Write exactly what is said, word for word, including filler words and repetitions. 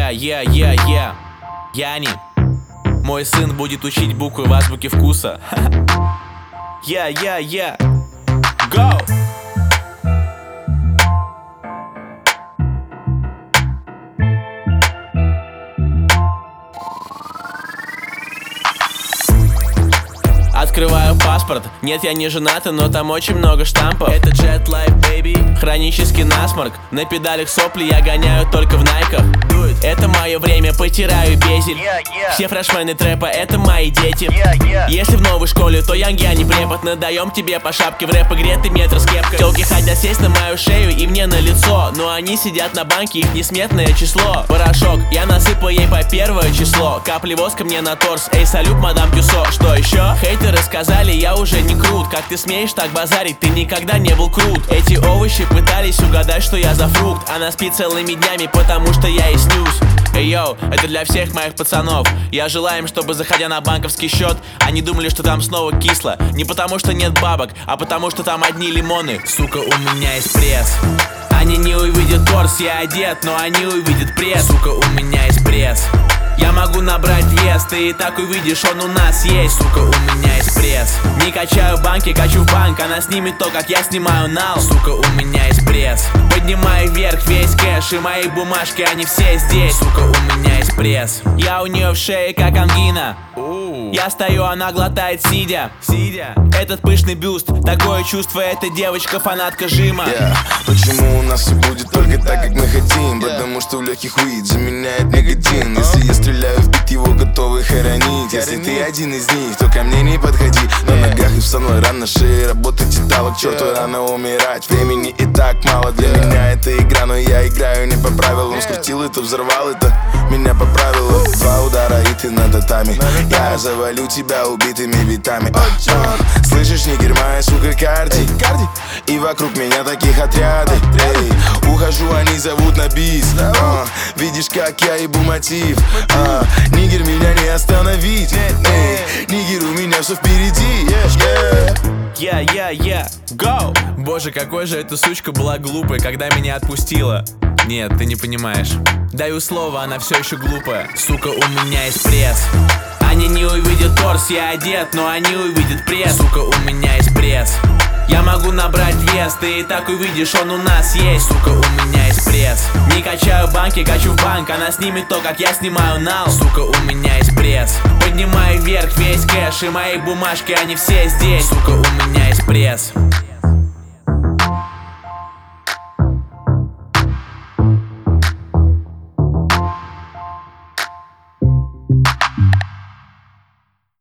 Yeah, yeah, yeah, yeah. Яни. Мой сын будет учить буквы в азбуке вкуса. Yeah, yeah, yeah. Go! Открываю паспорт, нет, я не женатый, но там очень много штампов. Это Jet Life, baby. Хронический насморк, на педалях сопли я гоняю только в найках. Это мое время, потираю безель. yeah, yeah. Все фрешмены трэпа, это мои дети. yeah, yeah. Если в новой школе, то янги, а не препод. Надаем тебе по шапке в рэп-игре, ты метр с кепкой. Телки хотят сесть на мою шею и мне на лицо, но они сидят на банке, их несметное число. Порошок, я насыпал ей по первое число. Капли воска мне на торс, эй, салют, мадам Тюсо. Что еще? Хейтеры сказали, я уже не крут. Как ты смеешь так базарить, ты никогда не был крут. Эти овощи пытались угадать, что я за фрукт. Она спит целыми днями, потому что я и снюс. Эй, йоу, это для всех моих пацанов. Я желаю им, чтобы, заходя на банковский счет, они думали, что там снова кисло. Не потому что нет бабок, а потому что там одни лимоны. Сука, у меня есть пресс. Они не увидят торс, я одет, но они увидят пресс. Сука, у меня есть пресс. Я могу набрать вес, ты и так увидишь, он у нас есть. Сука, у меня есть пресс. Не качаю банки, качу в банк. Она снимет то, как я снимаю нал. Сука, у меня есть пресс. Поднимаю вверх весь кэш, и мои бумажки, они все здесь. Сука, у меня есть пресс. Я у нее в шее, как ангина. Я стою, она глотает сидя. Сидя. Этот пышный бюст, такое чувство, эта девочка фанатка жима. yeah. Почему у нас все будет только так, как мы хотим? yeah. Потому что в легких weed заменяет никотин. Если я стреляю в бит, его готовы хоронить. Если ты один из них, то ко мне не подходи. На ногах и в Сан-Лоран, на шее работать и талок. Черту рано умирать, времени и так мало. Для меня это игра, но я играю не по правилам. Скрутил это, взорвал это, меня поправило. Два удара и ты на татами. Я завалю тебя убитыми битами. а, а. Слышишь, нигер, моя сука Карди. И вокруг меня таких отряды. Эй, ухожу, они зовут на бис. а. Видишь, как я ебу мотив. а. Нигер, меня не остановить. Эй, нигер, у меня все впереди. Yeah, yeah, yeah, go! Боже, какой же эта сучка была глупая, когда меня отпустила. Нет, ты не понимаешь. Даю слово, она все еще глупая. Сука, у меня есть пресс. Они не увидят торс, я одет, но они увидят пресс. Сука, у меня есть пресс. Я могу набрать вес, ты и так увидишь, он у нас есть. Сука, у меня есть пресс. Не качаю банки, качу в банк. Она снимет то, как я снимаю нал. Сука, у меня есть пресс. Поднимаю вверх весь кэш, и мои бумажки, они все здесь. Сука, у меня есть пресс.